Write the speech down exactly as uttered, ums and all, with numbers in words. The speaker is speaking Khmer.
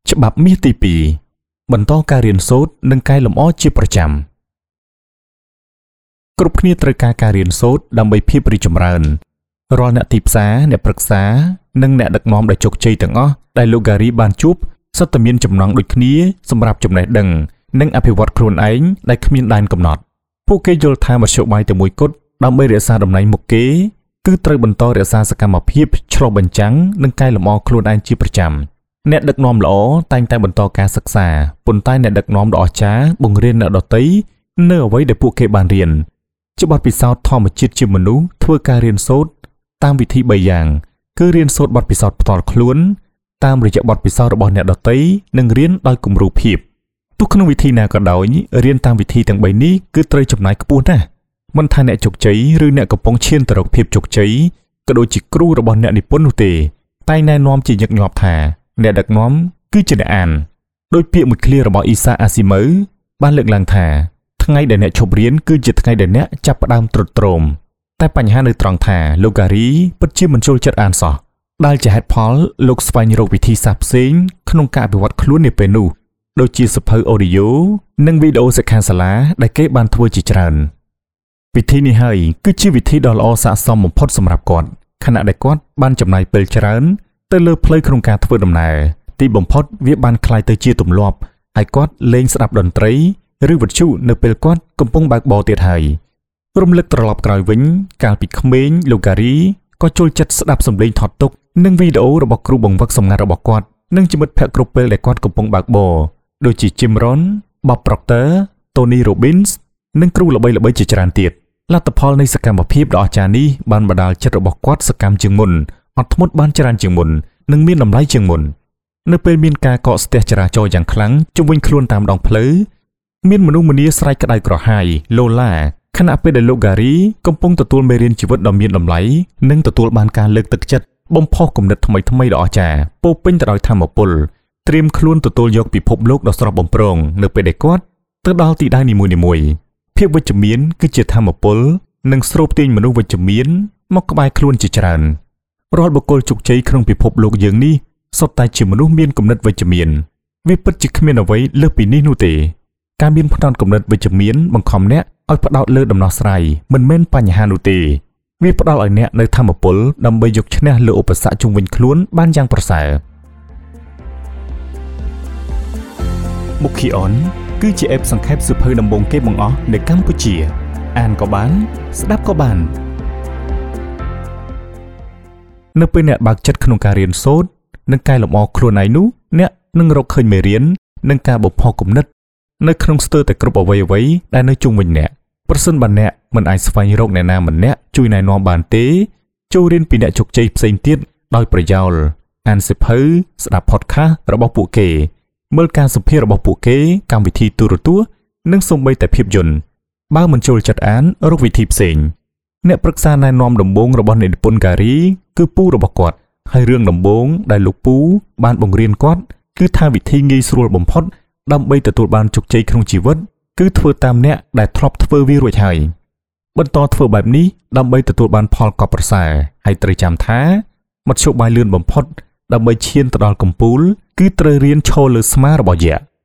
ច្បាប់មាសទីពីរបន្តការរៀនសូត្រនិងកែលម្អជាប្រចាំគ្រប់គ្នាត្រូវការការរៀនសូត្រដើម្បីភាពរីកចម្រើនរាល់អ្នកទីផ្សារអ្នកប្រឹក្សានិងអ្នកដឹកនាំដែលជោគជ័យទាំងអស់ដែលលោក Gary បានជួបសុទ្ធតែមានចំណងដូចគ្នាសម្រាប់ចំណេះដឹងនិងអភិវឌ្ឍខ្លួនឯងដែលគ្មានដែនកំណត់ពួកគេយល់ថាមធ្យោបាយតែមួយគត់ដើម្បីរក្សាតំណែងមុខគេគឺត្រូវបន្តរក្សាសកម្មភាពឆ្លុះបញ្ចាំងនិងកែលម្អខ្លួនឯងជាប្រចាំអ្នកដឹកនាំល្អតែងតែបន្តការសិក្សាប៉ុន្តែអ្នកដឹកនាំដ៏អស្ចារ្យបង្រៀនអ្នកដទៃនៅអ្វីដែលពួកគេបានរៀនជាបទពិសោធន៍ធម្មជាតិជាមនុស្សធ្វើការរៀនសូត្រតាមវិធីបីយ៉ាងគឺរៀនសូត្របទពិសោធន៍ផ្ទាល់ខ្លួនតាមរយៈបទពិសោធន៍របស់អ្នកដទៃនិងរៀនដោយគំរូភាពទោះក្នុងវិធីណាក៏ដោយរៀនតាមវិធីទាំងបីនេះគឺត្រូវចំណាយខ្ពស់ណាស់មិនថាអ្នកជោគជ័យឬអ្នកកំពុងឈានទៅរកភាពជោគជ័យក៏ដូចជាគ្រូរបស់អ្នកនិពន្ធនោះទេតែណែនាំជាញឹកញាប់ថាអ្នកដឹកនាំគឺជាអ្នកអានដោយពាក្យមួយឃ្លារបស់អ៊ីសាអាស៊ីម៉ូវបានលើកឡើងថាថ្ងៃដែលអ្នកឈប់រៀនគឺជាថ្ងៃដែលអ្នកចាប់ផ្ដើមទ្រុឌទ្រោមតែបញ្ហានៅត្រង់ថាលោក Gary ពិតជាមិនចូលចិត្តអានសោះដែលជាហេតុផលលោកស្វែងរកវិធីសាស្ត្រផ្សេងក្នុងការអភិវឌ្ឍខ្លួននាពេលនោះដូចជាសៀវភៅអូឌីយ៉ូនិងវីដេអូសិក្ខាសាលាដែលគេបានធ្វើជាច្រើនវិធីនេះហើយគឺជាវិធីដ៏ល្អស័ក្តិសមបំផុតសម្រាប់គាត់ខណៈដែលគាត់បានចំណាយពេលច្រើនទៅលើផ្លូវក្នុងការធ្វើដំណើរទីបំផុតវាបានคล้ายទៅជាទម្លាប់ហើយគាត់លេងស្ដាប់តន្ត្រីឬវិទ្យុនៅពេលគាត់កំពុងបើកបរទៀតហើយរំលឹកត្រឡប់ក្រោយវិញកាលពីក្មេងលោក Gary ក៏ចូលចិត្តស្ដាប់សម្លេងថតទុកនិងវីដេអូរបស់គ្រូបង្វឹកសម្ងាត់របស់គាត់និងជាមិត្តភ័ក្តិគ្រប់ពេលដែលគាត់កំពុងបើកបរដូចជា Jim Rohn, Bob Proctor, Tony Robbins និងគ្រូល្បីៗជាច្រើនទៀតលទ្ធផលនៃសកម្មភាពដ៏អស្ចារ្យនេះបានបណ្ដាលចិត្តរបស់គាត់សកម្មជាងមុនអត់ធ្មត់បានច្រើនជាងមុននិងមានតម្លៃជាងមុននៅពេលមានការកកស្ទះចរាចរណ៍យ៉ាងខ្លាំងជុំវិញខ្លួនតាមដងផ្លូវមានមនុស្សម្នាស្រែកក្តៅក្រហាយឡូឡាខណៈពេលដែលលោក Gary កំពុងទទួលមេរៀនជីវិតដ៏មានតម្លៃនិងទទួលបានការលើកទឹកចិត្តបំផុសគំនិតថ្មីៗដ៏អស្ចារ្យពោពេញទៅដោយថាមពលត្រៀមខ្លួនទទួលយកពិភពលោកដ៏ស្រស់បំព្រងនៅពេលដែលគាត់ទៅដល់ទីដៅនីមួយៗភាពវិជ្ជមានគឺជាថាមពលនិងស្រូបទាញមនុស្សវិជ្ជមានមកក្បែរខ្លួនជាច្រើនរាល់បុគ្គលជោគជ័យក្នុងពិភពលោកយើងនេះសុទ្ធតែជាមនុស្សមានគំនិតវិជ្ជមានវាពិតជាគ្មានអ្វីលើសពីនេះនោះទេការមានផ្នត់គំនិតវិជ្ជមានបង្ខំអ្នកឲ្យផ្ដោតលើដំណោះស្រាយមិនមែនបញ្ហានោះទេវាផ្ដល់ឲ្យអ្នកនៅថាមពលដើម្បីយកឈ្នះលើឧបសគ្គជុំវិញខ្លួនបានយ៉ាងប្រសើរ Mookieon គឺជា app សង្ខេបសៀវភៅដំបូងគេបង្អស់នៅកម្ពុជាអានក៏បានស្ដាប់ក៏បាននៅពេលអ្នកបើកចិត្តក្នុងការរៀនសូត្រនិងកែលម្អខ្លួនឯងនោះអ្នកនឹងរកឃើញមេរៀននិងការបំផុសគំនិតនៅក្នុងស្ទើរតែគ្រប់អ្វីអ្វីដែលនៅជុំវិញអ្នកប្រសិនបើអ្នកមិនអាចស្វែងរកអ្នកណាម្នាក់ជួយណែនាំបានទេចូលរៀនពីអ្នកជោគជ័យផ្សេងទៀតដោយប្រយោលអានសៀវភៅស្ដាប់ podcast របស់ពួកគេមើលការសម្ភាសន៍របស់ពួកគេកម្មវិធីទូរទស្សន៍និងសូម្បីតែភាពយន្តបើមិនចូលចិត្តអានរកវិធីផ្សេងអ្នកប្រឹក្សាណែនាំដំបូងរបស់អ្នកនិពន្ធ Gary គឺពូរបស់គាត់ហើយរឿងដំបូងដែលលោកពូបានបង្រៀនគាត់គឺថាវិធីងាយស្រួលបំផុតដើម្បីទទួលបានជោគជ័យក្នុងជីវិតគឺធ្វើតាមអ្នកដែលធ្លាប់ធ្វើវារួចហើយបន្តធ្វើបែបនេះដើម្បីទទួលបានផលកប់ប្រសើរហើយត្រូវចាំថាមធ្យោបាយលឿនបំផុតដើម្បីឈានទៅដល់កំពូលគឺត្រូវរៀនឈរលើស្មារបស់យក្ស